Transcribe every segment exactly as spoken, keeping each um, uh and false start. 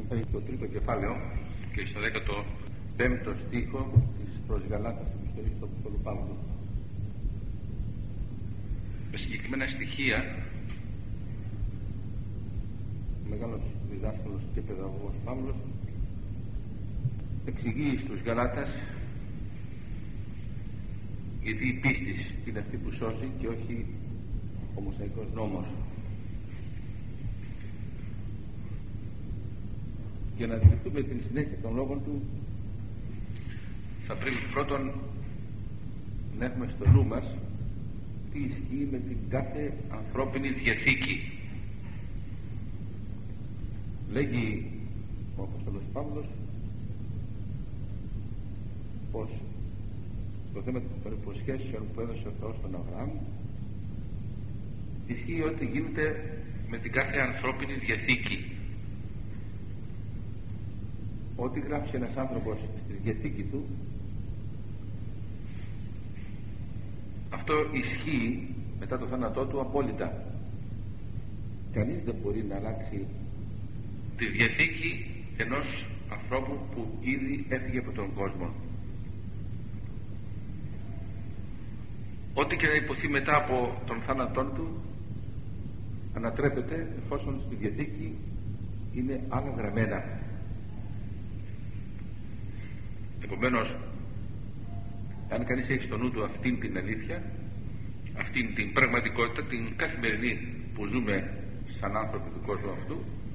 Το τρίτο κεφάλαιο και στο δέκατο πέμπτο στίχο της προς Γαλάτας της επιστολής του Αποστόλου Παύλου. Με συγκεκριμένα στοιχεία, ο μεγάλος διδάσκαλος και παιδαγωγός Παύλος εξηγεί στους Γαλάτας γιατί η πίστης είναι αυτή που σώζει και όχι ο Μωσαϊκός νόμος. Για να αντιληφθούμε την συνέχεια των λόγων του, θα πρέπει πρώτον να έχουμε στο νου μας τι ισχύει με την κάθε ανθρώπινη διαθήκη. Λέγει ο Απόστολος Παύλος πως το θέμα των υποσχέσεων που έδωσε ο Θεός στον Αβραάμ ισχύει ό,τι γίνεται με την κάθε ανθρώπινη διαθήκη. Ό,τι γράψει ένας άνθρωπος στη διαθήκη του, αυτό ισχύει μετά το θάνατό του απόλυτα. Κανείς δεν μπορεί να αλλάξει τη διαθήκη ενός ανθρώπου που ήδη έφυγε από τον κόσμο. Ό,τι και να υποθεί μετά από τον θάνατό του ανατρέπεται εφόσον στη διαθήκη είναι άλλα γραμμένα. Επομένως, αν κανείς έχει στο νου του αυτήν την αλήθεια, αυτήν την πραγματικότητα, την καθημερινή που ζούμε σαν άνθρωποι του κόσμου αυτού,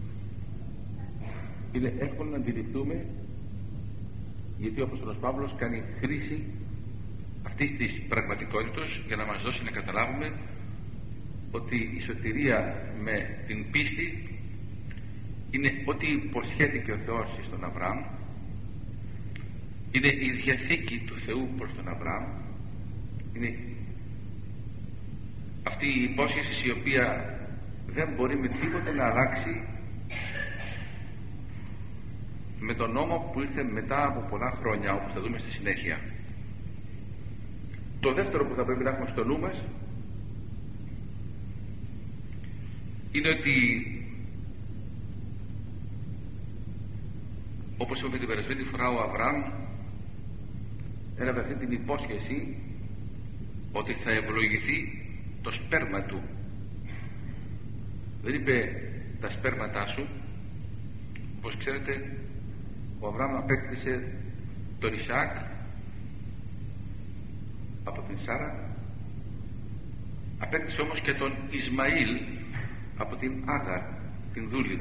είναι εύκολο να αντιληφθούμε γιατί ο Απόστολος Παύλος κάνει χρήση αυτής της πραγματικότητας για να μας δώσει να καταλάβουμε ότι η σωτηρία με την πίστη είναι ό,τι υποσχέθηκε ο Θεός στον Αβραάμ, είναι η διαθήκη του Θεού προς τον Αβραάμ, είναι αυτή η υπόσχεση η οποία δεν μπορεί με τίποτα να αλλάξει με τον νόμο που ήρθε μετά από πολλά χρόνια, όπως θα δούμε στη συνέχεια. Το δεύτερο που θα πρέπει να έχουμε στο νου μας είναι ότι, όπως είπαμε την περασμένη φορά, ο Αβραάμ έλαβε αυτή την υπόσχεση ότι θα ευλογηθεί το σπέρμα του. Δεν είπε τα σπέρματά σου. Όπως ξέρετε, ο Αβραάμ απέκτησε τον Ισαάκ από την Σάρα, απέκτησε όμως και τον Ισμαήλ από την Άγαρ, την δούλη.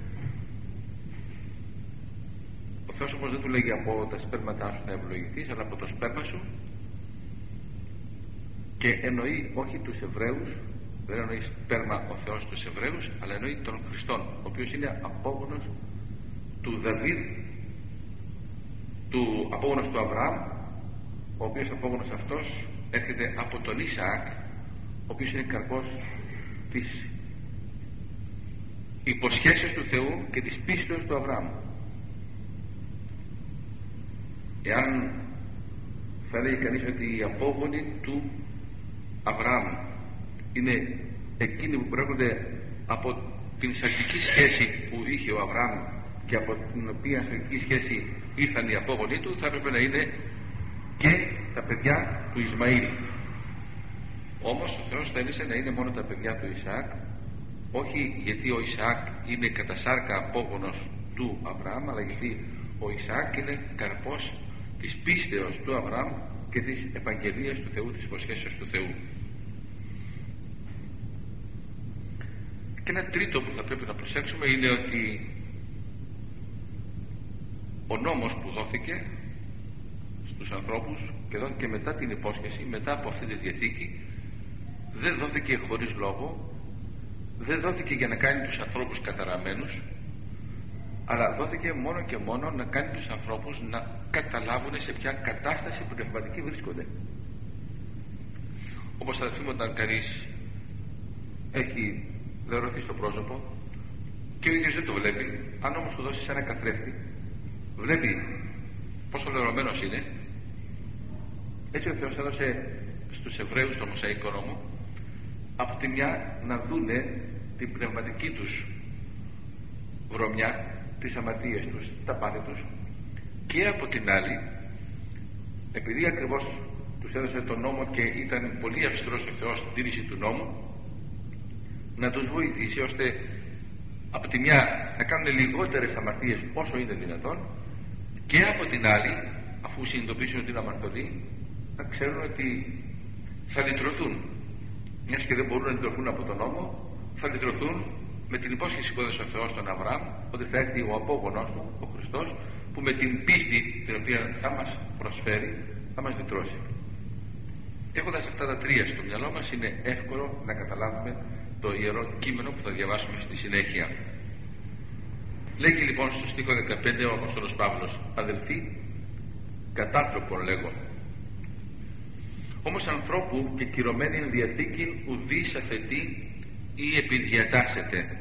Ο Θεός όμως δεν του λέγει από τα σπέρματά σου θα ευλογηθείς, αλλά από το σπέρμα σου, και εννοεί όχι τους Εβραίους, δεν εννοεί σπέρμα ο Θεός τους Εβραίους, αλλά εννοεί τον Χριστόν, ο οποίος είναι απόγονος του Δαβίδ, του απόγονος του Αβραάμ, ο οποίος απόγονος αυτός έρχεται από τον Ισαάκ, ο οποίος είναι καρπός της υποσχέσεως του Θεού και της πίστεως του Αβραάμ. Εάν θα λέει κανείς ότι οι απόγονοι του Αβραάμ είναι εκείνοι που προέρχονται από την σαρκική σχέση που είχε ο Αβραάμ και από την οποία σαρκική σχέση ήρθαν οι απόγονοι του, θα έπρεπε να είναι και τα παιδιά του Ισμαήλ. Όμως ο Θεός θέλησε να είναι μόνο τα παιδιά του Ισαάκ, όχι γιατί ο Ισαάκ είναι κατά σάρκα απόγονος του Αβραάμ, αλλά γιατί ο Ισαάκ είναι καρπός της πίστεως του Αβραάμ και της επαγγελίας του Θεού, της υποσχέσεως του Θεού. Και ένα τρίτο που θα πρέπει να προσέξουμε είναι ότι ο νόμος που δόθηκε στους ανθρώπους και δόθηκε μετά την υπόσχεση, μετά από αυτή τη διαθήκη, δεν δόθηκε χωρίς λόγο, δεν δόθηκε για να κάνει τους ανθρώπους καταραμένους, αλλά δόθηκε μόνο και μόνο να κάνει τους ανθρώπους να καταλάβουν σε ποια κατάσταση πνευματική βρίσκονται. Όπως θα δούμε όταν κανείς έχει λερωθεί στο πρόσωπο και ο ίδιος δεν το βλέπει, αν όμως του δώσεις ένα καθρέφτη, βλέπει πόσο λερωμένος είναι. Έτσι ο Θεός έδωσε στους Εβραίους το Μωσαϊκό νόμο, από τη μια να δούνε την πνευματική τους βρωμιά τις αμαρτίες τους, τα πάθη τους, και από την άλλη, επειδή ακριβώς τους έδωσε τον νόμο και ήταν πολύ αυστηρός ο Θεός στην τήρηση του νόμου, να τους βοηθήσει ώστε από τη μια να κάνουν λιγότερες αμαρτίες όσο είναι δυνατόν, και από την άλλη, αφού συνειδητοποιήσουν ότι είναι αμαρτωλοί, να ξέρουν ότι θα λυτρωθούν, μιας και δεν μπορούν να λυτρωθούν από τον νόμο, θα λυτρωθούν με την υπόσχεση που έδωσε ο Θεός στον Αβραάμ, ότι θα έρθει ο απόγονός του, ο Χριστός, που με την πίστη την οποία θα μας προσφέρει θα μας λυτρώσει. Έχοντας αυτά τα τρία στο μυαλό μας, είναι εύκολο να καταλάβουμε το ιερό κείμενο που θα διαβάσουμε στη συνέχεια. Λέγει λοιπόν στο στίχο δεκαπέντε ο Απόστολος Παύλος: αδελφοί, κατάνθρωπον λέγω, όμως ανθρώπου και κυρωμένη εν διαθήκην ουδείς αθετεί ή επιδιατάσσεται.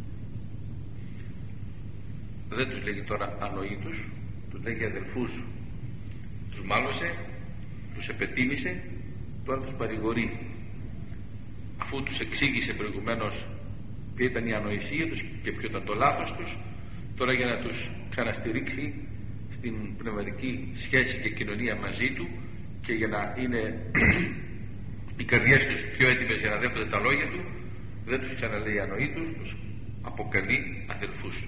Δεν τους λέγει τώρα ανοήτους, τους λέγει αδελφούς. Τους μάλωσε, τους επετίμησε, τώρα τους παρηγορεί. Αφού τους εξήγησε προηγουμένως ποια ήταν η ανοησία τους και ποιο ήταν το λάθος τους, τώρα για να τους ξαναστηρίξει στην πνευματική σχέση και κοινωνία μαζί του και για να είναι οι καρδιές τους πιο έτοιμες για να δέχονται τα λόγια του, δεν τους ξαναλέει ανοήτους, τους αποκαλεί αδελφούς.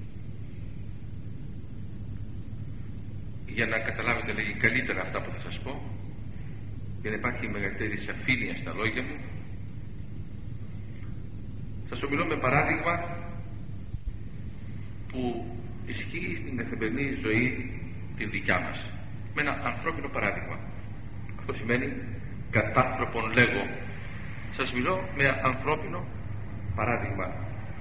Για να καταλάβετε, λέγει, καλύτερα αυτά που θα σας πω, για να υπάρχει μεγαλύτερη σαφήνεια στα λόγια μου, σας ομιλώ με παράδειγμα που ισχύει στην καθημερινή ζωή την δικιά μας, με ένα ανθρώπινο παράδειγμα. Αυτό σημαίνει κατάνθρωπον λέγω. Σας μιλώ με ανθρώπινο παράδειγμα.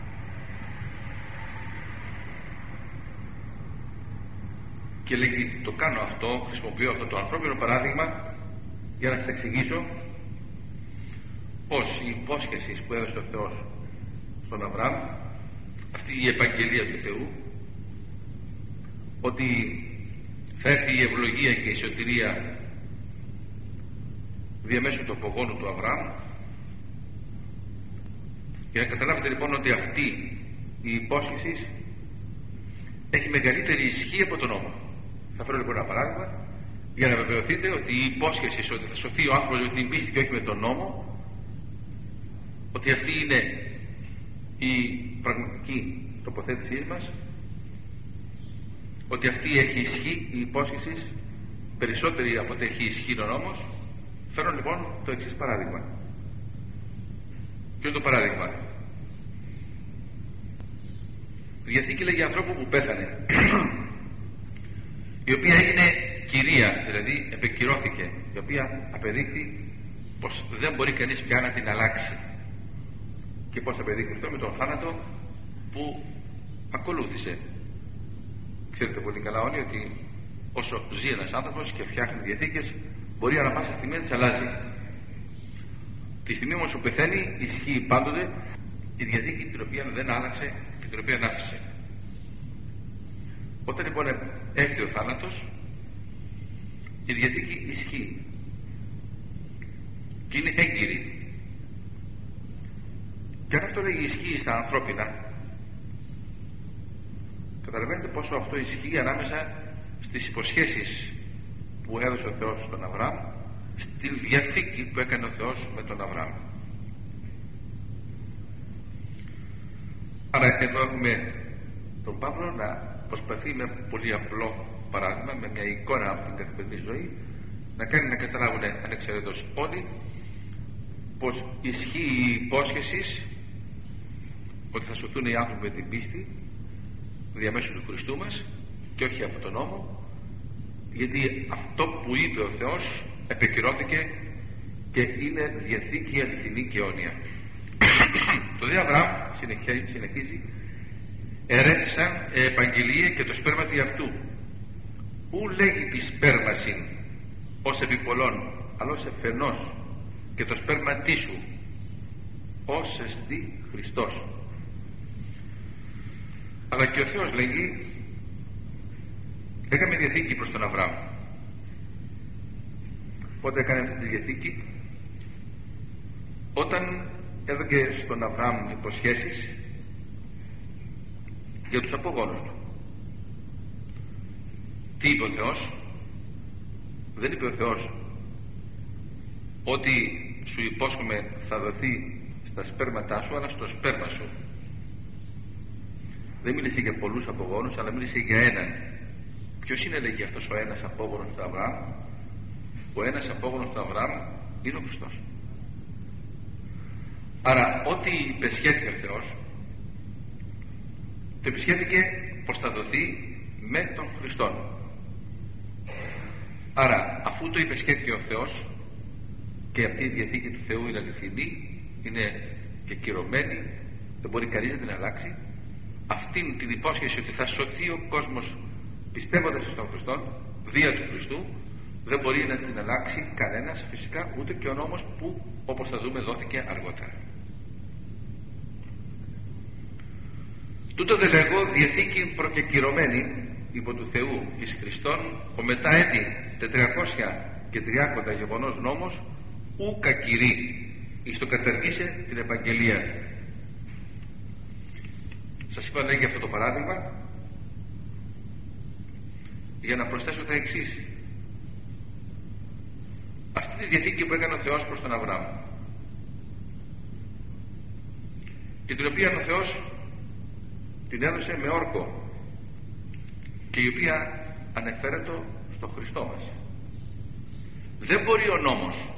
Και λέγει, το κάνω αυτό, χρησιμοποιώ αυτό το ανθρώπινο παράδειγμα για να σας εξηγήσω πως η υπόσχεση που έδωσε ο Θεός στον Αβραάμ, αυτή η επαγγελία του Θεού, ότι θα έρθει η ευλογία και η σωτηρία διαμέσου του απογόνου του Αβραάμ, για να καταλάβετε λοιπόν ότι αυτή η υπόσχεση έχει μεγαλύτερη ισχύ από τον νόμο. Θα φέρω λοιπόν ένα παράδειγμα για να βεβαιωθείτε ότι η υπόσχεση ότι θα σωθεί ο άνθρωπος με την πίστη και όχι με τον νόμο, ότι αυτή είναι η πραγματική τοποθέτησή μας, ότι αυτή έχει ισχύ, η υπόσχεση περισσότερη από ό,τι έχει ισχύ ο νόμος. Φέρνω λοιπόν το εξής παράδειγμα. Ποιο είναι το παράδειγμα? Η Διαθήκη λέγει ανθρώπου που πέθανε, η οποία έγινε κυρία, δηλαδή επεκυρώθηκε, η οποία απεδείχθη πως δεν μπορεί κανείς πια να την αλλάξει. Και πως απεδείχθη αυτό? Με τον θάνατο που ακολούθησε. Ξέρετε πολύ καλά όλοι ότι όσο ζει ένας άνθρωπος και φτιάχνει διαθήκες, μπορεί ανά πάσα στιγμή να τις αλλάζει. Τη στιγμή όμως που πεθαίνει, ισχύει πάντοτε η διαθήκη την οποία δεν άλλαξε και την οποία άφησε. Όταν λοιπόν έρθει ο θάνατος, η διαθήκη ισχύει και είναι έγκυρη. Και αν αυτό λέγει ισχύει στα ανθρώπινα, καταλαβαίνετε πόσο αυτό ισχύει ανάμεσα στις υποσχέσεις που έδωσε ο Θεός στον Αβραάμ, στην διαθήκη που έκανε ο Θεός με τον Αβραάμ. Άρα εδώ έχουμε τον Παύλο να προσπαθεί με πολύ απλό παράδειγμα, με μια εικόνα από την καθημερινή ζωή, να κάνει να καταλάβουν ανεξαιρέτως όλοι πως ισχύει η υπόσχεση ότι θα σωθούν οι άνθρωποι με την πίστη διαμέσου του Χριστού μας και όχι από τον νόμο, γιατί αυτό που είπε ο Θεός επεκυρώθηκε και είναι διαθήκη αληθινή και αιώνια. Το δε Αβραάμ συνεχίζει, ερέθησαν επαγγελία και το σπέρμα του αυτού, ου λέγει τη σπέρμασιν ως επιπολών, αλλά ως εφενός, και το σπέρμα τίσου ως εστί Χριστός. Αλλά και ο Θεός λέγει, έκαμε διαθήκη προς τον Αβραάμ. Πότε έκανε αυτή τη διαθήκη? Όταν έδωκε στον Αβραάμ υποσχέσεις για τους απογόνους του. Τι είπε ο Θεός? Δεν είπε ο Θεός ότι σου υπόσχομαι θα δοθεί στα σπέρματά σου, αλλά στο σπέρμα σου. Δεν μίλησε για πολλούς απογόνους, αλλά μίλησε για έναν. Ποιος είναι, λέγει, αυτός ο ένας απόγονος του Αβραάμ? Ο ένας απόγονος του Αβραάμ είναι ο Χριστός. Άρα ό,τι υπεσχέθηκε ο Θεός, το υπεσχέθηκε πως θα δοθεί με τον Χριστόν. Άρα αφού το υπεσχέθηκε ο Θεός, και αυτή η Διαθήκη του Θεού είναι αληθινή, είναι και κυρωμένη, δεν μπορεί κανείς να την αλλάξει, αυτήν την υπόσχεση ότι θα σωθεί ο κόσμος πιστεύοντας στον Χριστό, δια του Χριστού, δεν μπορεί να την αλλάξει κανένας, φυσικά ούτε και ο νόμος που, όπως θα δούμε, δόθηκε αργότερα. Τούτο δε λέγω Διαθήκη προκεκυρωμένη υπό του Θεού εις Χριστόν, ο μετά έτη τετρακόσια και τριάκοντα γεγονός νόμος ου κακηρεί εις το καταργήσε την επαγγελία. Σας είπα, λέγει αυτό το παράδειγμα για να προσθέσω τα εξής. Αυτή τη Διαθήκη που έκανε ο Θεός προς τον Αβραάμ, και την οποία ο Θεός την έδωσε με όρκο, και η οποία ανεφέρεται στο Χριστό μας. Δεν μπορεί ο νόμος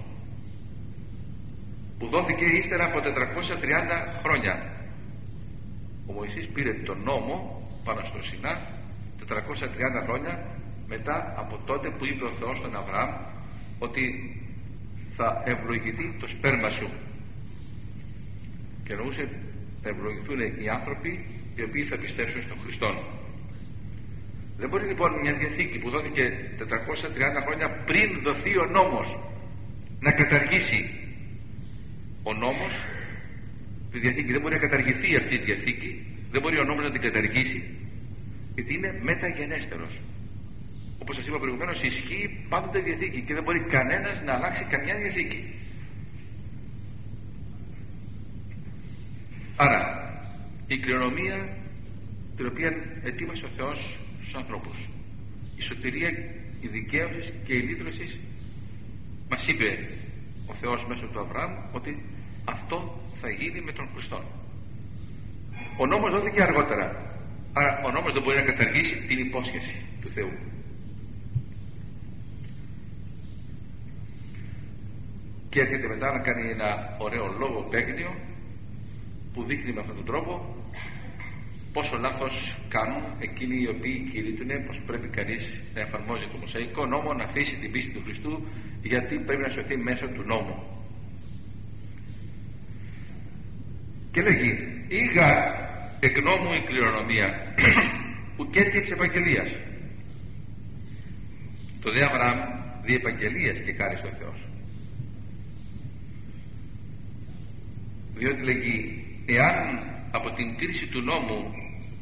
που δόθηκε ύστερα από τετρακόσια τριάντα χρόνια. Ο Μωυσής πήρε τον νόμο πάνω στο Σινά τετρακόσια τριάντα χρόνια μετά από τότε που είπε ο Θεός στον Αβραάμ ότι θα ευλογηθεί το σπέρμα σου, και εννοούσε θα ευλογηθούν οι άνθρωποι οι οποίοι θα πιστέψουν στον Χριστόν. Δεν μπορεί λοιπόν μια Διαθήκη που δόθηκε τετρακόσια τριάντα χρόνια πριν δοθεί ο νόμος να καταργήσει. Ο νόμος, τη Διαθήκη, δεν μπορεί να καταργηθεί αυτή η Διαθήκη, δεν μπορεί ο νόμος να την καταργήσει, γιατί είναι μεταγενέστερος. Όπως σας είπα προηγουμένως, ισχύει πάντοτε Διαθήκη και δεν μπορεί κανένας να αλλάξει καμιά Διαθήκη. Άρα η κληρονομία την οποία ετοίμασε ο Θεός στους ανθρώπους, η σωτηρία, η δικαίωση και η λύτρωση, μας είπε ο Θεός μέσω του Αβραάμ ότι αυτό θα γίνει με τον Χριστό. Ο νόμος δόθηκε αργότερα, άρα ο νόμος δεν μπορεί να καταργήσει την υπόσχεση του Θεού. Και έρχεται μετά να κάνει ένα ωραίο λόγο παίγνιο που δείχνει με αυτόν τον τρόπο πόσο λάθος κάνουν εκείνοι οι οποίοι κηρύττουν πως πρέπει κανείς να εφαρμόζει το Μωσαϊκό νόμο, να αφήσει την πίστη του Χριστού, γιατί πρέπει να σωθεί μέσω του νόμου. Και λέγει, ήγα εκ νόμου η κληρονομία ουκέτη εξ επαγγελίας. Το δε Αβραάμ δι' επαγγελίας και χάρη στο Θεός, διότι λέγει, εάν από την τήρηση του νόμου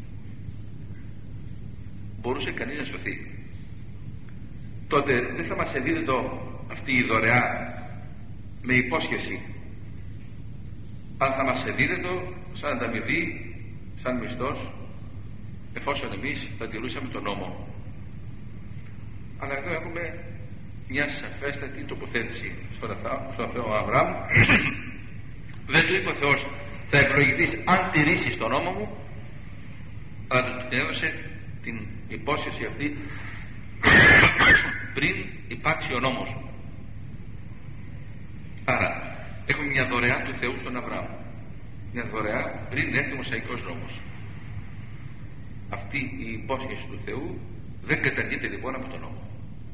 μπορούσε κανείς να σωθεί, τότε δεν θα μας εδίδεται αυτή η δωρεά με υπόσχεση, αλλά θα μας εδίδεται σαν ανταμοιβή, σαν μισθός, εφόσον εμείς θα τηρούσαμε τον νόμο. Αλλά εδώ έχουμε μια σαφέστατη τοποθέτηση στον Θεό Αβραάμ. Δεν του είπε ο Θεός θα ευλογηθείς αν τηρήσεις τον νόμο μου, αλλά του την έδωσε την υπόσχεση αυτή πριν υπάρξει ο νόμος. Άρα έχουμε μια δωρεά του Θεού στον Αβραάμ, μια δωρεά πριν έρθει ο Μωσαϊκός νόμος. Αυτή η υπόσχεση του Θεού δεν καταργείται λοιπόν από τον νόμο.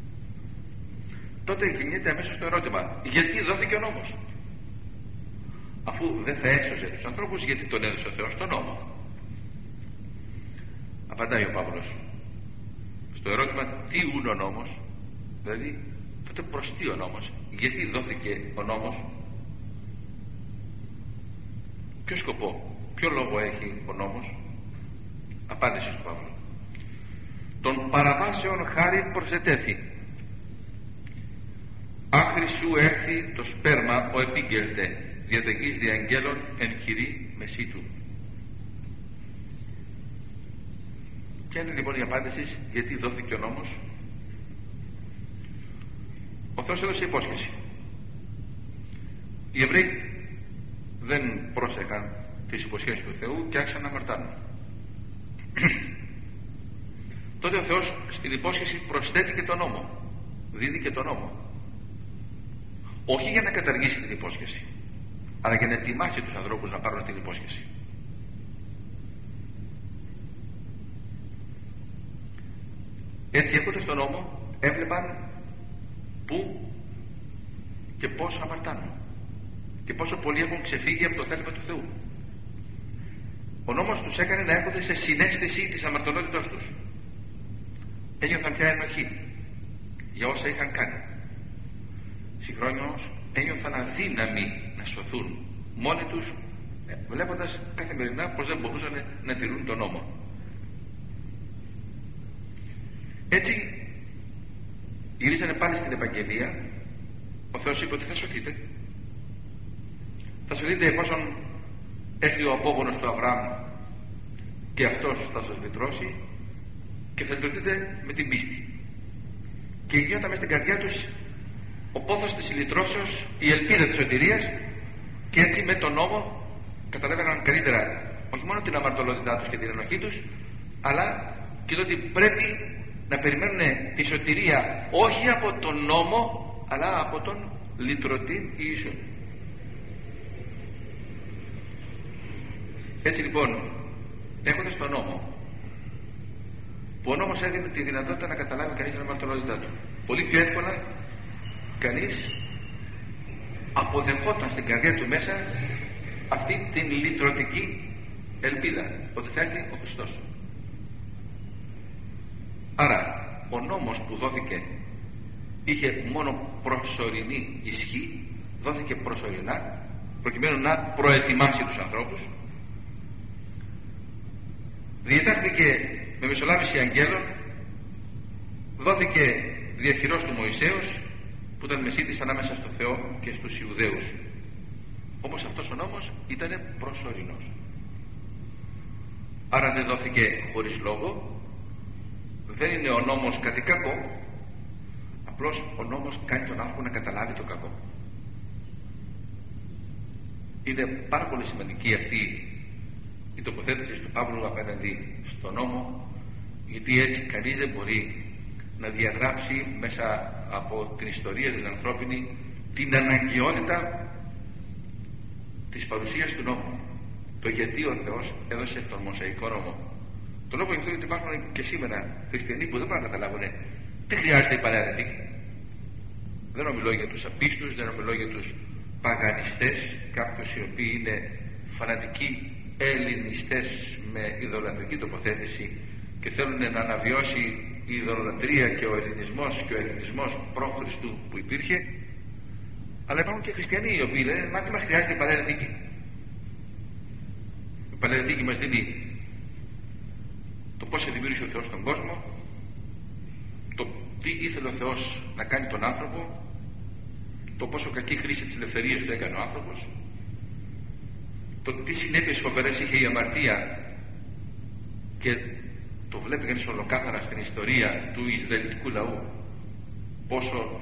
Τότε γεννιέται αμέσως το ερώτημα, γιατί δόθηκε ο νόμος? Αφού δεν θα έσωζε τους ανθρώπους, γιατί τον έδωσε ο Θεός τον νόμο? Απαντάει ο Παύλος στο ερώτημα τι ούν ο νόμος, δηλαδή τότε προς τι ο νόμος, γιατί δόθηκε ο νόμος, ποιο σκοπό, ποιο λόγο έχει ο νόμος? Απάντησε στον Παύλο, των παραβάσεων χάρη προσετέθη, άχρη σου έρθει το σπέρμα ο επίγγελτε διαταγής διαγγέλων εν χειρή μεσή του. Ποια είναι λοιπόν η απάντηση γιατί δόθηκε ο νόμος? Ο Θεός έδωσε υπόσχεση. Οι Εβραίοι δεν πρόσεχαν τις υποσχέσεις του Θεού και άρχισαν να αμαρτάνουν. Τότε ο Θεός στην υπόσχεση προσθέτει και τον νόμο, δίδει και τον νόμο, όχι για να καταργήσει την υπόσχεση, αλλά για να ετοιμάσει τους ανθρώπους να πάρουν την υπόσχεση. Έτσι, έχοντας τον νόμο, έβλεπαν πού και πώς αμαρτάνουν και πόσο πολλοί έχουν ξεφύγει από το θέλημα του Θεού. Ο νόμος τους έκανε να έρχονται σε συναίσθηση της αμαρτωλότητάς τους. Ένιωθαν πια ενοχή για όσα είχαν κάνει. Συγχρόνως ένιωθαν αδύναμοι να σωθούν μόνοι τους, βλέποντας καθημερινά πως δεν μπορούσαν να τηρούν τον νόμο. Έτσι γυρίσανε πάλι στην Ευαγγελία. Ο Θεός είπε ότι θα σωθείτε. Θα σωθείτε εφόσον έρθει ο απόγονος του Αβραάμ και αυτός θα σας λυτρώσει και θα λυτρωθείτε με την πίστη. Και γινόταν μες στην καρδιά τους ο πόθος της λυτρώσεως, η ελπίδα της σωτηρίας, και έτσι με τον νόμο καταλάβαιναν καλύτερα όχι μόνο την αμαρτωλότητά τους και την ενοχή τους, αλλά και το ότι πρέπει να περιμένουν τη σωτηρία όχι από τον νόμο αλλά από τον λυτρωτή Ιησού. Έτσι λοιπόν, έχοντας τον νόμο, που ο νόμος έδινε τη δυνατότητα να καταλάβει κανείς την αμαρτωλότητά του, πολύ πιο εύκολα κανείς αποδεχόταν στην καρδιά του μέσα αυτή την λυτρωτική ελπίδα ότι θα έρθει ο Χριστός. Άρα ο νόμος που δόθηκε είχε μόνο προσωρινή ισχύ, δόθηκε προσωρινά προκειμένου να προετοιμάσει τους ανθρώπους. Διετάχθηκε με μεσολάβηση αγγέλων, δόθηκε διαχειρός του Μωυσέως που ήταν μεσίτης ανάμεσα στο Θεό και στους Ιουδαίους. Όμως αυτός ο νόμος ήταν προσωρινός. Άρα δεν δόθηκε χωρίς λόγο, δεν είναι ο νόμος κάτι κακό, απλώς ο νόμος κάνει τον άνθρωπο να καταλάβει το κακό. Είναι πάρα πολύ σημαντική αυτή η τοποθέτηση του Παύλου απέναντι στον νόμο, γιατί έτσι κανείς δεν μπορεί να διαγράψει μέσα από την ιστορία την ανθρώπινη την αναγκαιότητα της παρουσίας του νόμου, το γιατί ο Θεός έδωσε τον Μωσαϊκό νόμο. Το λόγο γι' αυτό γιατί υπάρχουν και σήμερα χριστιανοί που δεν μπορούν να καταλάβουν τι χρειάζεται η Παλαιά Διαθήκη. Δεν ομιλώ για τους απίστους, δεν ομιλώ για τους παγανιστές, κάποιους οι οποίοι είναι φανατικοί ελληνιστές με ιδωλατρική τοποθέτηση και θέλουν να αναβιώσει η ιδωλατρία και ο ελληνισμός και ο εθνισμός προ Χριστού που υπήρχε. Αλλά υπάρχουν και χριστιανοί οι οποίοι λένε μα τι μας χρειάζεται η Παλαιά Διαθήκη. Η Παλαιά Διαθήκη μας δίνει το πώς δημιούργησε ο Θεός τον κόσμο, το τι ήθελε ο Θεός να κάνει τον άνθρωπο, το πόσο κακή χρήση της ελευθερίας του έκανε ο άνθρωπος, το τι συνέπειες φοβερές είχε η αμαρτία, και το βλέπει κανείς ολοκάθαρα στην ιστορία του Ισραηλιτικού λαού πόσο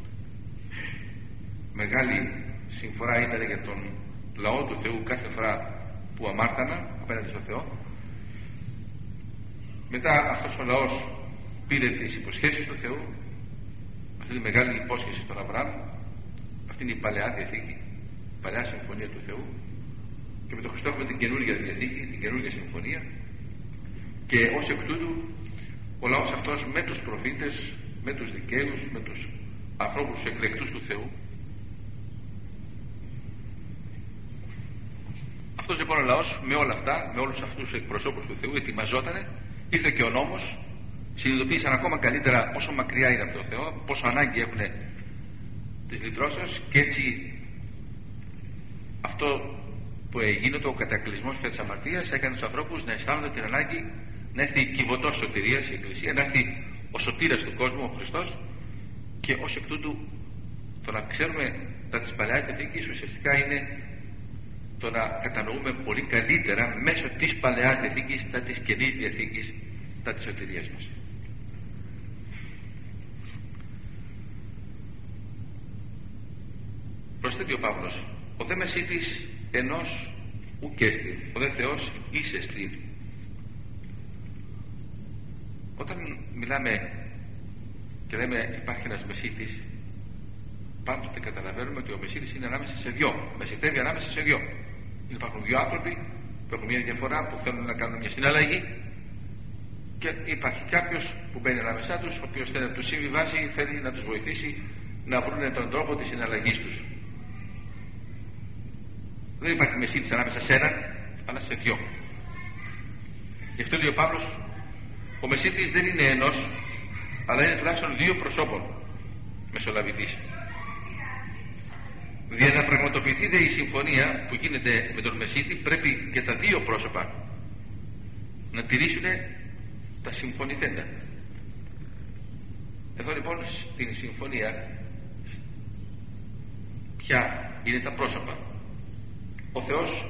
μεγάλη συμφορά ήταν για τον λαό του Θεού κάθε φορά που αμάρτανα απέναντι στο Θεό. Μετά αυτός ο λαός πήρε τις υποσχέσεις του Θεού, αυτή τη μεγάλη υπόσχεση στον Αβραάμ, αυτή είναι η Παλαιά Διαθήκη, η Παλαιά Συμφωνία του Θεού, και με τον Χριστό έχουμε την καινούργια Διαθήκη, την καινούργια Συμφωνία, και ως εκ τούτου ο λαός αυτός με τους προφήτες, με τους δικαίους, με τους ανθρώπους εκλεκτούς του Θεού, αυτός λοιπόν ο λαός με όλα αυτά, με όλους αυτούς τους εκπροσώπους του Θεού ετοιμαζότανε. Ήρθε και ο νόμος, συνειδητοποίησαν ακόμα καλύτερα πόσο μακριά είναι από τον Θεό, πόσο ανάγκη έχουν της λυτρώσεως, και έτσι αυτό που έγινε, ο κατακλυσμός πια της αμαρτίας, έκανε τους ανθρώπους να αισθάνονται την ανάγκη να έρθει η κυβωτός σωτηρίας, η Εκκλησία, να έρθει ο σωτήρας του κόσμου, ο Χριστός, και ως εκ τούτου το να ξέρουμε τα της Παλαιάς Διαθήκης ουσιαστικά είναι το να κατανοούμε πολύ καλύτερα μέσω της Παλαιάς Διαθήκης τα της Καινής Διαθήκης, τα της σωτηρίας μας. Προσθέτει ο Παύλος: ο δε μεσίτης ενός ουκέστη, ο δε Θεός ίσεστη. Όταν μιλάμε και λέμε υπάρχει ένας μεσίτης, πάντοτε καταλαβαίνουμε ότι ο μεσίτης είναι ανάμεσα σε δυο, μεσιτεύει ανάμεσα σε δυο. Υπάρχουν δύο άνθρωποι που έχουν μια διαφορά, που θέλουν να κάνουν μια συναλλαγή, και υπάρχει κάποιος που μπαίνει ανάμεσά τους, ο οποίος θέλει να τους συμβιβάσει, θέλει να τους βοηθήσει να βρουν τον τρόπο της συναλλαγής τους. Δεν υπάρχει μεσίτης ανάμεσα σε έναν, αλλά σε δυο. Γι' αυτό λέει ο Παύλος: ο μεσίτης δεν είναι ενός, αλλά είναι τουλάχιστον δύο προσώπων μεσολαβητής. Για να πραγματοποιηθεί δε η συμφωνία που γίνεται με τον μεσίτη, πρέπει και τα δύο πρόσωπα να τηρήσουν τα συμφωνηθέντα. Εδώ λοιπόν στην συμφωνία ποια είναι τα πρόσωπα? Ο Θεός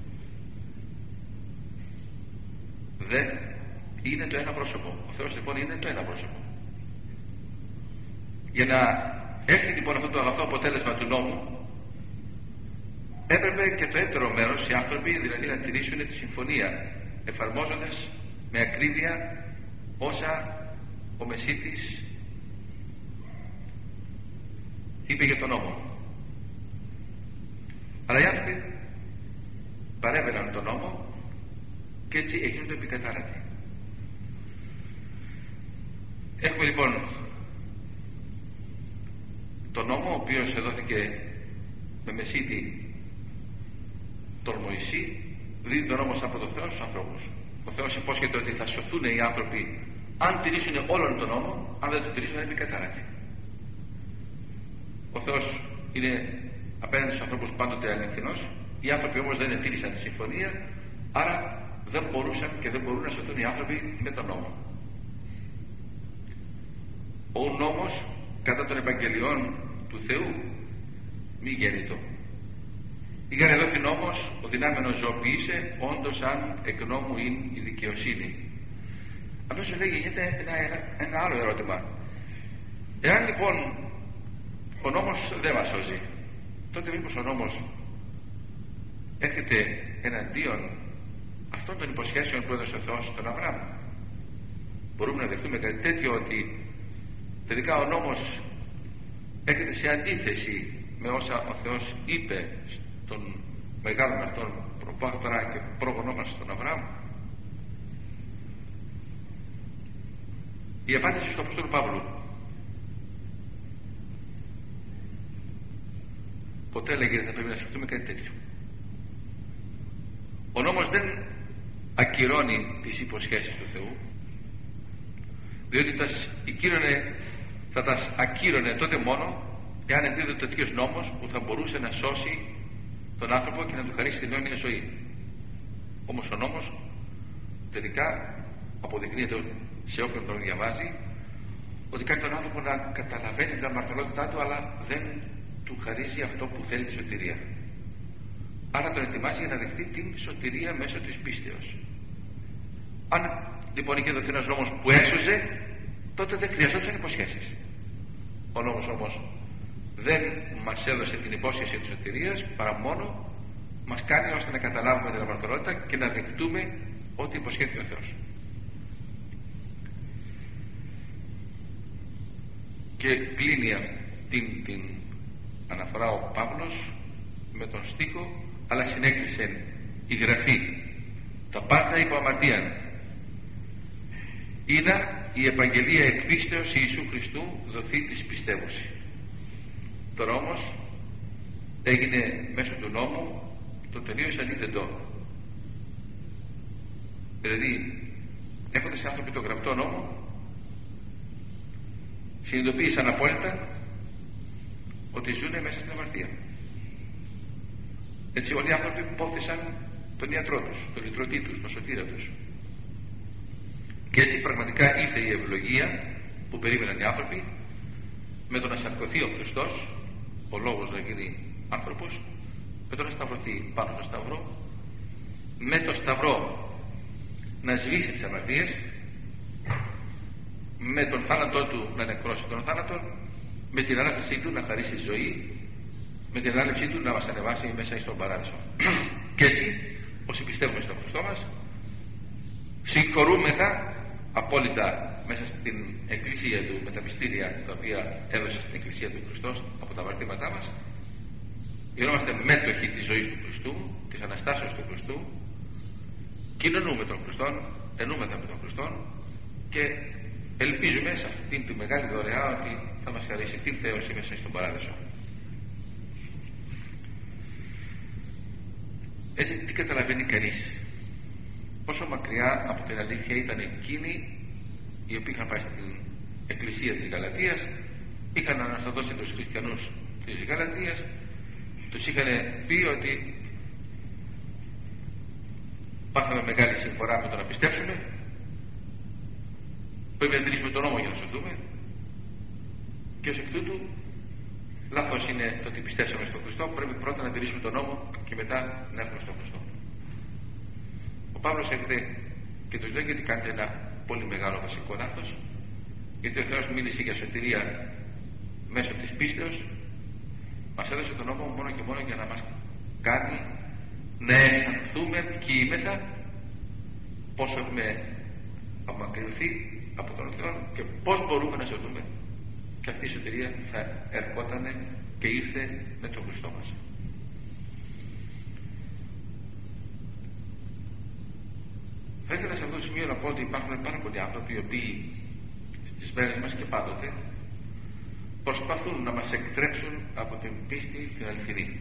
δε είναι το ένα πρόσωπο. Ο Θεός λοιπόν είναι το ένα πρόσωπο. Για να έρθει λοιπόν αυτό το αγαθό αποτέλεσμα του νόμου, έπρεπε και το έτερο μέρος, οι άνθρωποι δηλαδή, να τηρήσουν τη συμφωνία, εφαρμόζοντας με ακρίβεια όσα ο μεσίτης είπε για τον νόμο. Αλλά οι άνθρωποι παρέβαιναν τον νόμο και έτσι έγιναν επικατάρατοι. Έχουμε λοιπόν τον νόμο, ο οποίος δόθηκε με μεσίτη τον Μωυσή, δίνει τον νόμο από τον Θεό στους ανθρώπους. Ο Θεός υπόσχεται ότι θα σωθούν οι άνθρωποι αν τηρήσουν όλον τον νόμο, αν δεν τον τηρήσουν θα είναι επικατάρατοι. Ο Θεός είναι απέναντι στους ανθρώπους πάντοτε αληθινός. Οι άνθρωποι όμως δεν τήρησαν τη συμφωνία, άρα δεν μπορούσαν και δεν μπορούν να σωθούν οι άνθρωποι με τον νόμο. Ο νόμος κατά των Ευαγγελιών του Θεού μη γέννητο. Ήγαν εδόθη νόμος, ο δυνάμενος ζωοποιήσε, όντως αν εκ νόμου είναι η δικαιοσύνη. Αυτό σου λέει γίνεται ένα, ένα άλλο ερώτημα. Εάν λοιπόν ο νόμος δεν μας σώζει, τότε μήπως ο νόμος έρχεται εναντίον αυτών των υποσχέσεων που έδωσε ο Θεός στον Αβραάμ? Μπορούμε να δεχτούμε κάτι τέτοιο, ότι τελικά ο νόμος έρχεται σε αντίθεση με όσα ο Θεός είπε στον μεγάλον αυτόν προπάκτορα και πρόγονό μας τον Αβραάμ? Η απάντηση του Απόστολου Παύλου: ποτέ, λέγεται, δεν θα πρέπει να σκεφτούμε κάτι τέτοιο. Ο νόμος δεν ακυρώνει τις υποσχέσεις του Θεού, διότι τα ακύρωνε, θα τα ακύρωνε τότε μόνο εάν εκδίδεται τέτοιος νόμος που θα μπορούσε να σώσει τον άνθρωπο και να του χαρίσει την αιώνια ζωή. Όμως ο νόμος τελικά αποδεικνύεται σε όποιον τον διαβάζει ότι κάνει τον άνθρωπο να καταλαβαίνει την αμαρτωλότητά του, αλλά δεν του χαρίζει αυτό που θέλει, τη σωτηρία. Άρα τον ετοιμάζει για να δεχτεί την σωτηρία μέσω της πίστεως. Αν λοιπόν είχε δοθεί ένας νόμος που έσωζε, τότε δεν χρειαζόταν υποσχέσεις. Ο νόμος όμως δεν μας έδωσε την υπόσχεση της σωτηρίας, παρά μόνο μας κάνει ώστε να καταλάβουμε την αμαρτωλότητα και να δεχτούμε ό,τι υποσχέθηκε ο Θεός. Και κλείνει αυτήν την αναφορά ο Παύλος με τον στίχο: αλλά συνέκλεισε η Γραφή τα πάντα υπό αμαρτίαν, είναι η επαγγελία εκπίστεως Ιησού Χριστού δοθεί της πιστεύωση. Τώρα όμως έγινε μέσω του νόμου το τελείως αντίθετο. Δηλαδή έχοντας άνθρωποι το γραπτό νόμο, συνειδητοποίησαν απόλυτα ότι ζουν μέσα στην αμαρτία. Έτσι όλοι οι άνθρωποι πόθησαν τον ιατρό τους, τον λυτρωτή τους, τον σωτήρα τους. Και έτσι πραγματικά ήρθε η ευλογία που περίμεναν οι άνθρωποι, με το να σαρκωθεί ο Χριστός, ο λόγος να γίνει άνθρωπος, με το να σταυρωθεί πάνω στο σταυρό, με το σταυρό να σβήσει τις αμαρτίες με τον θάνατό του να νεκρώσει τον θάνατο, με την Ανάστασή του να χαρίσει ζωή, με την ανάληψή του να μας ανεβάσει μέσα στον παράδεισο. Και έτσι, όσοι πιστεύουμε στον Χριστό μας, συγχωρούμεθα απόλυτα μέσα στην Εκκλησία του, με τα μυστήρια τα οποία έδωσε στην Εκκλησία του Χριστός από τα αμαρτήματά μας. Γινόμαστε μέτοχοι της ζωής του Χριστού, της Αναστάσεως του Χριστού, κοινωνούμε τον Χριστόν, ενούμεθα με τον Χριστόν και ελπίζουμε σε αυτήν τη μεγάλη δωρεά ότι θα μας χαρίσει την θέωση μέσα στον παράδεισο. Έτσι, τι καταλαβαίνει κανείς? Πόσο μακριά από την αλήθεια ήταν εκείνοι οι οποίοι είχαν πάει στην εκκλησία της Γαλατίας, είχαν αναστατώσει τους χριστιανούς της Γαλατίας, τους είχαν πει ότι πάθαμε μεγάλη συμφορά με το να πιστέψουμε, πρέπει να τηρήσουμε τον νόμο για να σωθούμε, και ως εκ τούτου λάθος είναι το ότι πιστέψαμε στον Χριστό, πρέπει πρώτα να τηρήσουμε τον νόμο και μετά να έρθουμε στον Χριστό. Ο Παύλος έρχεται και τους λέει γιατί κάνετε ένα πολύ μεγάλο βασικό λάθος, γιατί ο Θεός μίλησε για σωτηρία μέσω της πίστεως, μας έδωσε τον νόμο μόνο και μόνο για να μας κάνει να αισθανθούμε ποιήμεθα, πόσο έχουμε απομακρυνθεί από τον Θεό και πώς μπορούμε να σωθούμε, και αυτή η σωτηρία θα ερχόταν και ήρθε με τον Χριστό μας. Θα ήθελα σε αυτό το σημείο να πω ότι υπάρχουν πάρα πολλοί άνθρωποι οι οποίοι στις μέρες μας και πάντοτε προσπαθούν να μας εκτρέψουν από την πίστη την αληθινή.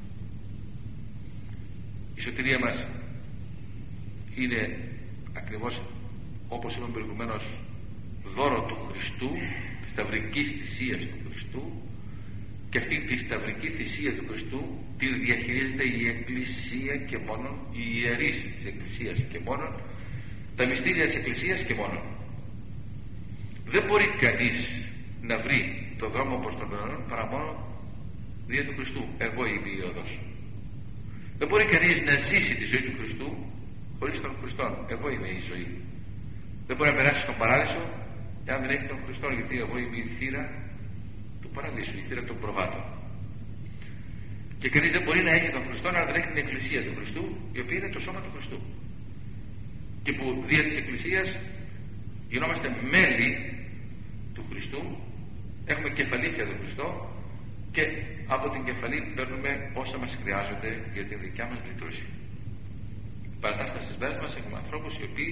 Η σωτηρία μας είναι ακριβώς, όπως είπαμε προηγουμένως, δώρο του Χριστού, της σταυρικής θυσίας του Χριστού, και αυτή τη σταυρική θυσία του Χριστού τη διαχειρίζεται η Εκκλησία και μόνον, οι ιερείς της Εκκλησίας και μόνον, τα μυστήρια της Εκκλησίας και μόνον. Δεν μπορεί κανείς να βρει το δρόμο προς τον ουρανό παρά μόνο δια του Χριστού. Εγώ είμαι η οδός. Δεν μπορεί κανείς να ζήσει τη ζωή του Χριστού χωρίς τον Χριστό. Εγώ είμαι η ζωή. Δεν μπορεί να περάσει στον παράδεισο εάν δεν έχει τον Χριστό, γιατί εγώ είμαι η θύρα του παραδείσου, η θύρα των προβάτων. Και κανείς δεν μπορεί να έχει τον Χριστό αν δεν έχει την Εκκλησία του Χριστού, η οποία είναι το σώμα του Χριστού, και που δια της Εκκλησίας γινόμαστε μέλη του Χριστού, έχουμε κεφαλή πια τον Χριστό, και από την κεφαλή παίρνουμε όσα μας χρειάζονται για την δικιά μας λειτουργία. Παρά τα αυτά, στις μέρες μας έχουμε ανθρώπους οι οποίοι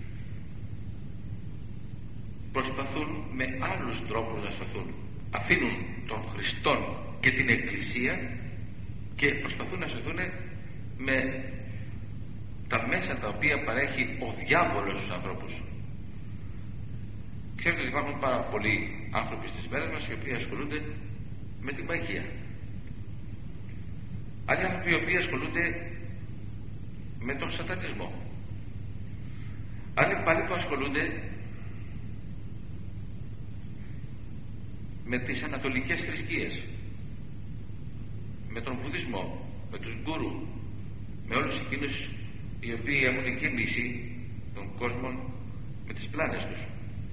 προσπαθούν με άλλους τρόπους να σωθούν. Αφήνουν τον Χριστόν και την Εκκλησία και προσπαθούν να σωθούν με τα μέσα τα οποία παρέχει ο διάβολος στους ανθρώπους. Ξέρετε ότι υπάρχουν πάρα πολλοί άνθρωποι στις μέρες μας οι οποίοι ασχολούνται με την μαγεία. Άλλοι άνθρωποι οι οποίοι ασχολούνται με τον σατανισμό. Άλλοι πάλι που ασχολούνται με τις ανατολικές θρησκείες, με τον βουδισμό, με τους γκουρού, με όλους εκείνους οι οποίοι έχουν γεμίσει τον κόσμο με τις πλάνες τους.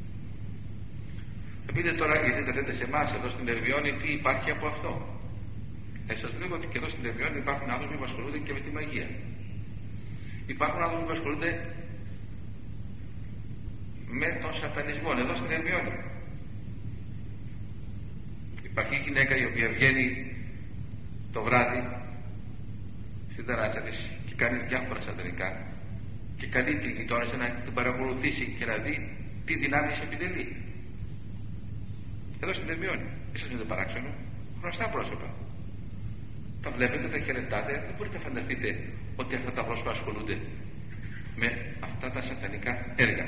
Θα πείτε τώρα, γιατί δεν λέτε σε εμάς εδώ στην Ερβιώνη τι υπάρχει από αυτό? Ε, σας λέω ότι και εδώ στην Ερβιώνη υπάρχουν άνθρωποι που ασχολούνται και με τη μαγεία. Υπάρχουν άνθρωποι που ασχολούνται με τον σατανισμό εδώ στην Ερβιώνη. Υπάρχει γυναίκα η οποία βγαίνει το βράδυ στην ταράτσα της και κάνει διάφορα σατανικά και καλεί την γειτόνισσα να την παρακολουθήσει και να δει τι δυνάμεις επιτελεί. Εδώ στην Ερβιώνη. Εσείς είναι το παράξενο, γνωστά πρόσωπα. Τα βλέπετε, τα χαιρετάτε, δεν μπορείτε να φανταστείτε ότι αυτά τα πρόσωπα ασχολούνται με αυτά τα σατανικά έργα.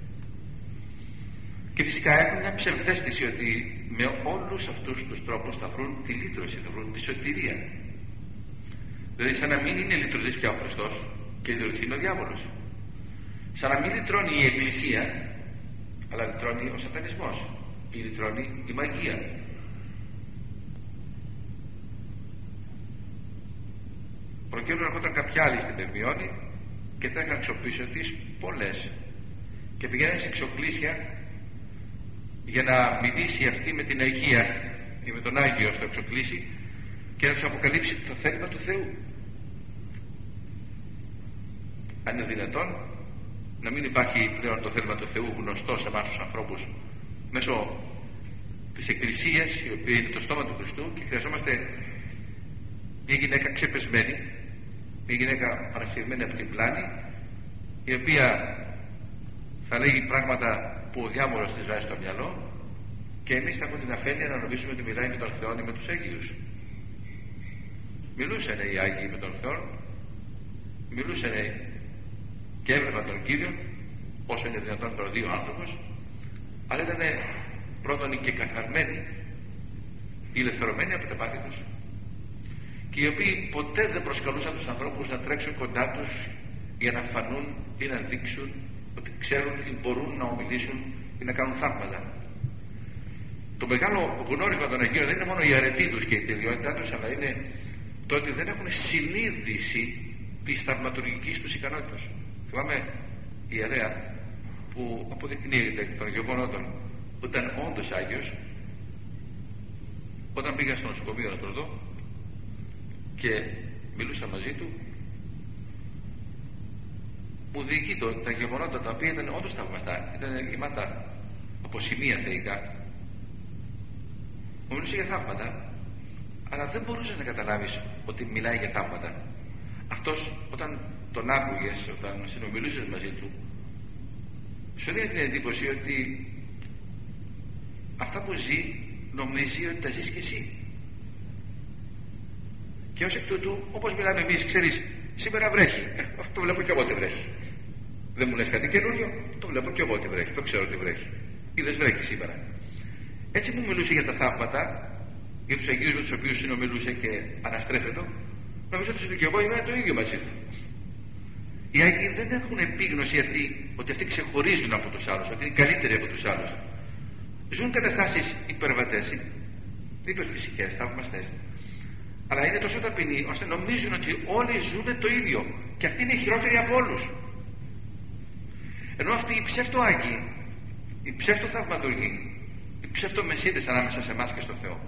Και φυσικά έχουν μια ψευδαίσθηση ότι με όλους αυτούς τους τρόπους θα βρουν τη λύτρωση, θα βρουν τη σωτηρία. Δηλαδή σαν να μην είναι λυτρωτής πια ο Χριστός και λυτρωθεί είναι ο διάβολος. Σαν να μην λυτρώνει η Εκκλησία, αλλά λυτρώνει ο σατανισμός ή λυτρώνει η μαγεία. Προκειμένου να έρχονταν κάποια άλλη στην Ερβιώνη και τρέχαν ξοπίσω της πολλές και πηγαίνανε σε εξοπλίσια για να μιλήσει αυτή με την Αγία ή με τον Άγιο στο εξοκλήσι και να τους αποκαλύψει το θέλημα του Θεού. Αν είναι δυνατόν να μην υπάρχει πλέον το θέλημα του Θεού γνωστό σε εμάς τους ανθρώπους μέσω της Εκκλησίας, η οποία είναι το στόμα του Χριστού, και χρειαζόμαστε μια γυναίκα ξεπεσμένη, μια γυναίκα παρασυρμένη από την πλάνη, η οποία θα λέγει πράγματα που ο διάβολος της βάζει στο μυαλό, και εμείς θα έχουμε την αφένεια να νομίζουμε ότι μιλάει με τον Θεό ή με τους Αγίους. Μιλούσαν οι Άγιοι με τον Θεό, μιλούσαν και έβλεπαν τον Κύριο όσο είναι δυνατόν τον δύο άνθρωπος, αλλά ήταν πρώτον και καθαρμένοι, ηλευθερωμένοι από τα πάθη τους, και οι οποίοι ποτέ δεν προσκαλούσαν τους ανθρώπους να τρέξουν κοντά τους για να φανούν ή να δείξουν ότι ξέρουν ή μπορούν να ομιλήσουν ή να κάνουν θαύματα. Το μεγάλο γνώρισμα των Αγίων δεν είναι μόνο η αρετή τους και η τελειότητά τους, αλλά είναι το ότι δεν έχουν συνείδηση της θαυματουργικής τους ικανότητας. Θυμάμαι η ιερέα που αποδεικνύεται εκ των γεγονότων ότι ήταν όντως Άγιος, όταν πήγα στο νοσοκομείο να τον δω και μιλούσα μαζί του, μου διοικεί το, τα γεγονότα τα οποία ήταν όντως θαυμαστά, ήταν γεμάτα από σημεία θεϊκά. Μου μιλούσε για θαύματα, αλλά δεν μπορούσε να καταλάβεις ότι μιλάει για θαύματα. Αυτός όταν τον άκουγες, όταν συνομιλούσες μαζί του, σου δίνει την εντύπωση ότι αυτά που ζει νομίζει ότι τα ζεις και εσύ. Και ως εκ τούτου, όπως μιλάμε εμείς, ξέρεις, σήμερα βρέχει, ε, αυτό το βλέπω κι εγώ ότι βρέχει. Δεν μου λες κάτι καινούριο, το βλέπω κι εγώ ότι βρέχει, το ξέρω ότι βρέχει. Είδες, βρέχει σήμερα. Έτσι μου μιλούσε για τα θαύματα, για τους Αγίους με τους οποίους συνομιλούσε και αναστρέφεται, νομίζω ότι και εγώ είμαι το ίδιο μαζί του. Οι Άγιοι δεν έχουν επίγνωση γιατί, ότι αυτοί ξεχωρίζουν από τους άλλους, ότι είναι καλύτεροι από τους άλλους. Ζουν καταστάσεις υπερβατές, υπερφυσικές, θαυμαστές, αλλά είναι τόσο ταπεινοί ώστε νομίζουν ότι όλοι ζουν το ίδιο και αυτοί είναι οι χειρότεροι από όλους. Ενώ αυτοί οι ψευτοάγιοι, οι ψευτοθαυματουργοί, οι ψευτομεσίτες ανάμεσα σε εμάς και στο Θεό,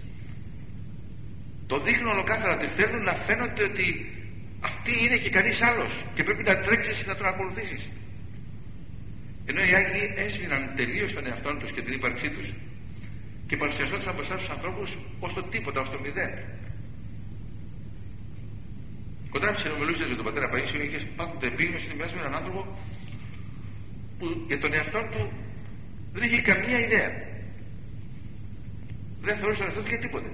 το δείχνουν ολοκάθαρα ότι θέλουν να φαίνονται ότι αυτοί είναι και κανείς άλλος και πρέπει να τρέξεις να τον ακολουθήσεις. Ενώ οι Άγιοι έσβηναν τελείως τον εαυτό τους και την ύπαρξή τους και παρουσιαζόντουσαν μπροστά στους ανθρώπους ως το τίποτα, ως το μηδέν. Κοντά μου συνομιλούσες με τον πατέρα Παΐσιο, είχες πάντοτε επίγνωση ότι μιλάς με έναν άνθρωπο που για τον εαυτό του δεν είχε καμία ιδέα. Δεν θεωρούσε τον εαυτό του για τίποτε.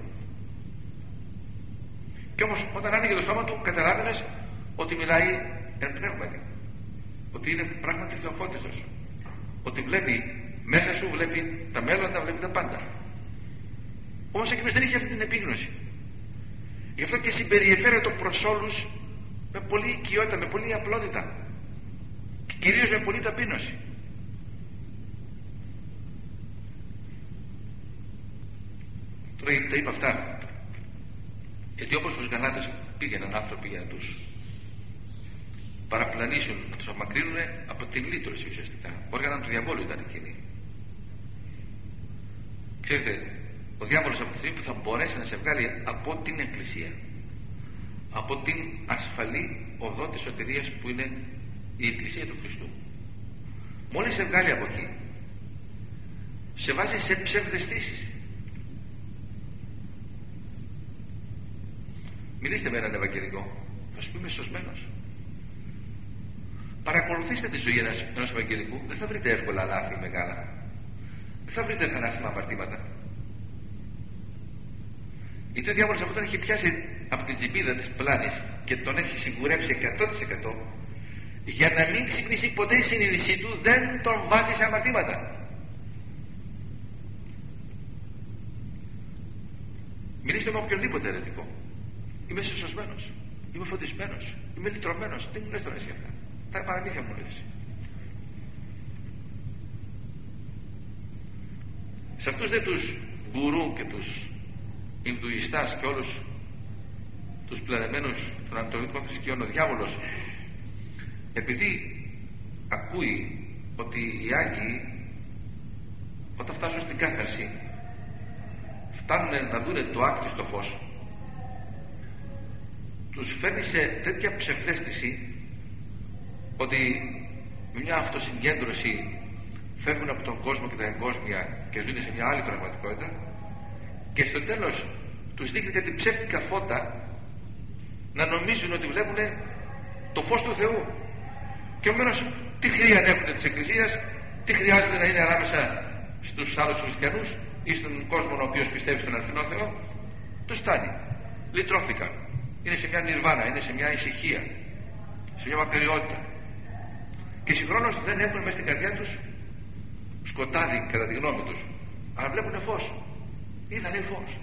Και όμως όταν άνοιγε το στόμα του καταλάβαινες ότι μιλάει εν πνεύματι, ότι είναι πράγματι θεοφώτιστος, ότι βλέπει μέσα σου, βλέπει τα μέλλοντα, βλέπει τα πάντα. Όμως εκείνος δεν είχε αυτή την επίγνωση. Γι' αυτό και συμπεριεφέρεται προς όλους με πολλή οικειότητα, με πολλή απλότητα και κυρίως με πολλή ταπείνωση. Τώρα τα είπα αυτά γιατί όπως τους Γαλάτες πήγαιναν άνθρωποι για να τους παραπλανήσουν, να τους απομακρύνουν από την λύτρωση ουσιαστικά. Όργανα του διαβόλου ήταν εκείνη. Ξέρετε, ο διάβολος από τη στιγμή που θα μπορέσει να σε βγάλει από την Εκκλησία, από την ασφαλή οδό της σωτηρίας που είναι η Εκκλησία του Χριστού, μόλις σε βγάλει από εκεί, σε βάζει σε ψευδαισθήσεις. Μιλήστε με έναν Ευαγγελικό, θα σου πει είμαι σωσμένος. Παρακολουθήστε τη ζωή ενός, ενός Ευαγγελικού, δεν θα βρείτε εύκολα λάθη μεγάλα, δεν θα βρείτε θανάσιμα αμαρτήματα. Γιατί ο διάβολος αυτό τον έχει πιάσει από την τσιμπίδα της πλάνης και τον έχει σιγουρέψει εκατό τοις εκατό για να μην ξυπνήσει ποτέ η συνείδησή του, δεν τον βάζει σε αμαρτήματα. Μιλήστε με οποιονδήποτε ερετικό. Είμαι σωσμένος, είμαι φωτισμένος, είμαι λυτρωμένος. Τι μου λες τώρα εσύ αυτά? Τα παραμύθια μου λες. Σε αυτούς δεν τους γκουρού και τους Ινδουιστάς και όλους τους πλανεμένους των ανατολικών θρησκειών, ο διάβολος, επειδή ακούει ότι οι Άγιοι όταν φτάσουν στην κάθαρση, φτάνουν να δούνε το άκτιστο φως, τους φέρνει σε τέτοια ψευδαίσθηση ότι με μια αυτοσυγκέντρωση φεύγουν από τον κόσμο και τα εγκόσμια και ζουν σε μια άλλη πραγματικότητα, και στο τέλος τους δείχνει κάτι ψεύτικα φώτα να νομίζουν ότι βλέπουν το φως του Θεού. Και επομένως τι χρειά έχουν της Εκκλησίας, τι χρειάζεται να είναι ανάμεσα στους άλλους χριστιανούς ή στον κόσμο ο οποίος πιστεύει στον αληθινό Θεό, τους φτάνει, λυτρώθηκαν, είναι σε μια νιρβάνα, είναι σε μια ησυχία, σε μια μακριότητα, και συγχρόνως δεν έχουν μέσα στην καρδιά τους σκοτάδι κατά τη γνώμη τους, αλλά βλέπουν φως. Είδανε φως.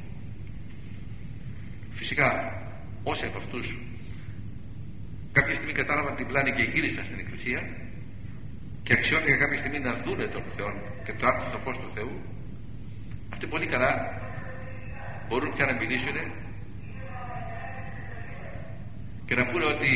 Φυσικά όσοι από αυτούς κάποια στιγμή κατάλαβαν την πλάνη και γύρισαν στην Εκκλησία και αξιώθηκαν κάποια στιγμή να δούνε τον Θεό και το άκτιστο φως του Θεού, αυτοί πολύ καλά μπορούν πια να μιλήσουν και να πούνε ότι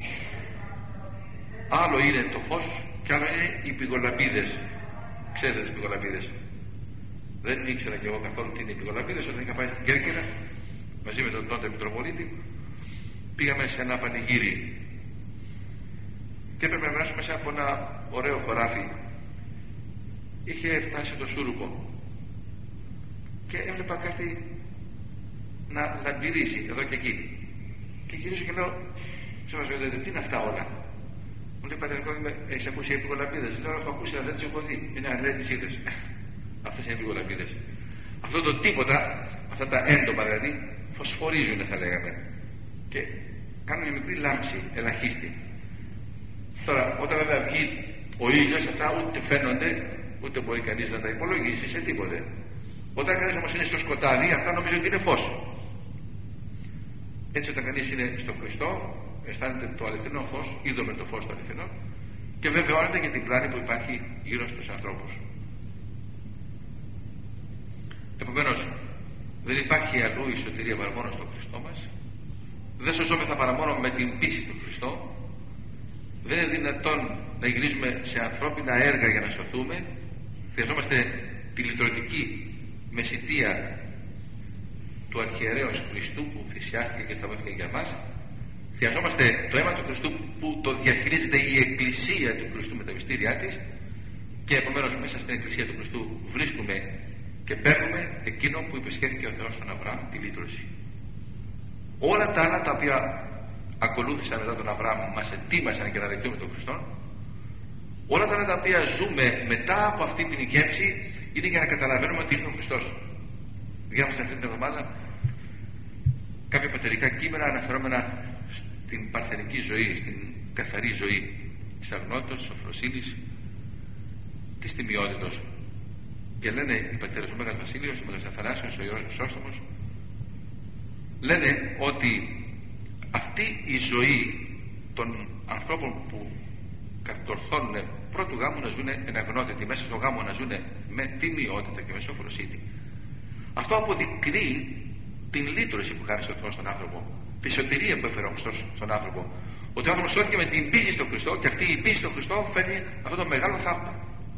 άλλο είναι το φως και άλλο είναι οι πηγολαμπίδες. Ξέρετε τις πηγολαμπίδες? Δεν ήξερα κι εγώ καθόλου τι είναι οι πηγολαμπίδες. Όταν είχα πάει στην Κέρκυρα μαζί με τον τότε Μητροπολίτη, πήγαμε σε ένα πανηγύρι και έπρεπε να περάσουμε μέσα από ένα ωραίο χωράφι. Είχε φτάσει το Σούρουπο και έβλεπα κάτι να λαμπυρίζει εδώ και εκεί, και γυρίζω και λέω σε μας vedete, τι είναι αυτά όλα? Μου λέει, πατερικό, έχεις ακούσει για πηγολαμπίδες? Λέω, έχω ακούσει, αλλά δεν τις έχω δει. Είναι αρέτης, είδες? Αυτές είναι πηγολαμπίδες. Αυτό το τίποτα, αυτά τα έντομα δηλαδή, φωσφορίζουν, θα λέγαμε, και κάνουν μια μικρή λάμψη, ελαχίστη. Τώρα, όταν βέβαια βγει ο ήλιος, αυτά ούτε φαίνονται, ούτε μπορεί κανείς να τα υπολογίσει σε τίποτε. Όταν κανείς όμως είναι στο σκοτάδι, αυτά νομίζω ότι είναι φως. Έτσι, όταν κανείς είναι στο Χριστό, αισθάνεται το αληθινό φως, είδαμε το φως το αληθινό, και βεβαιώνεται για την πλάνη που υπάρχει γύρω στους ανθρώπους. Επομένως, δεν υπάρχει αλλού η σωτηρία παρά μόνο στον Χριστό μας. Δεν σωζόμεθα παρά μόνο με την πίστη του Χριστό. Δεν είναι δυνατόν να γυρίζουμε σε ανθρώπινα έργα για να σωθούμε. Χρειαζόμαστε τη λυτρωτική μεσιτεία του Αρχιερέως Χριστού που θυσιάστηκε και σταυρώθηκε για μας. Χρειαζόμαστε το αίμα του Χριστού που το διαχειρίζεται η Εκκλησία του Χριστού με τα μυστήριά της, και επομένως μέσα στην Εκκλησία του Χριστού βρίσκουμε και παίρνουμε εκείνο που υπεσχέθηκε ο Θεός στον Αβραάμ, τη λύτρωση. Όλα τα άλλα τα οποία ακολούθησαν μετά τον Αβραάμ μας ετοίμασαν για να δεχτούμε τον Χριστό. Όλα τα άλλα τα οποία ζούμε μετά από αυτή την γεύση είναι για να καταλαβαίνουμε ότι ήρθε ο Χριστός. Διάβασα αυτή την εβδομάδα κάποια πατερικά κείμενα αναφερόμενα στην παρθενική ζωή, στην καθαρή ζωή της αγνότητας, της σοφροσύνης, της τιμιότητος. Και λένε οι πατέρες, ο Μέγας Βασίλειος, ο Μέγας Αθανάσιος, ο Ιερός Χρυσόστομος, λένε ότι αυτή η ζωή των ανθρώπων που κατορθώνουν πρώτου γάμου να ζουν εν αγνότητη, μέσα στο γάμο να ζουν με τιμιότητα και με σοφροσύνη, αυτό αποδεικνύει την λύτρωση που κάνει ο Θεός στον άνθρωπο, τη σωτηρία που έφερε ο Χριστός στον άνθρωπο. Ότι ο άνθρωπος σώθηκε με την πίστη στον Χριστό, και αυτή η πίστη στον Χριστό φέρνει αυτό το μεγάλο θαύμα.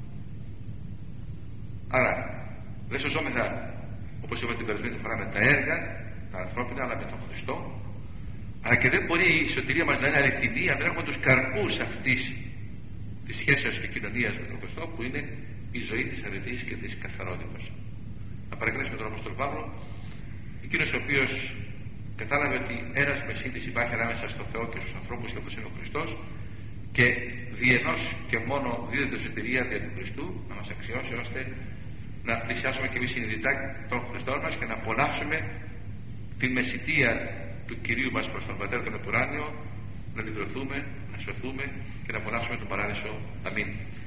Άρα δεν σωζόμεθα, όπως είπα την περασμένη φορά, με τα έργα τα ανθρώπινα, αλλά με τον Χριστό. Αλλά και δεν μπορεί η σωτηρία μας να είναι αληθινή αν δεν έχουμε τους καρπούς αυτής της σχέσεως και κοινωνίας με τον Χριστό, που είναι η ζωή της αρετής και της καθαρότητας. Να παρακαλέσουμε τον Απόστολο Παύλο, εκείνος ο οποίος κατάλαβε ότι ένας μεσίτης υπάρχει ανάμεσα στο Θεό και στους ανθρώπους, και αυτός είναι ο Χριστός, και διενός και μόνο δίδεται σωτηρία δια του Χριστού, να μας αξιώσει ώστε να πλησιάσουμε και εμείς συνειδητά τον Χριστό μας και να απολαύσουμε τη μεσιτεία του Κυρίου μας προς τον Πατέρα τον Επουράνιο, να λυτρωθούμε, να σωθούμε και να απολαύσουμε τον Παράδεισο. Αμήν.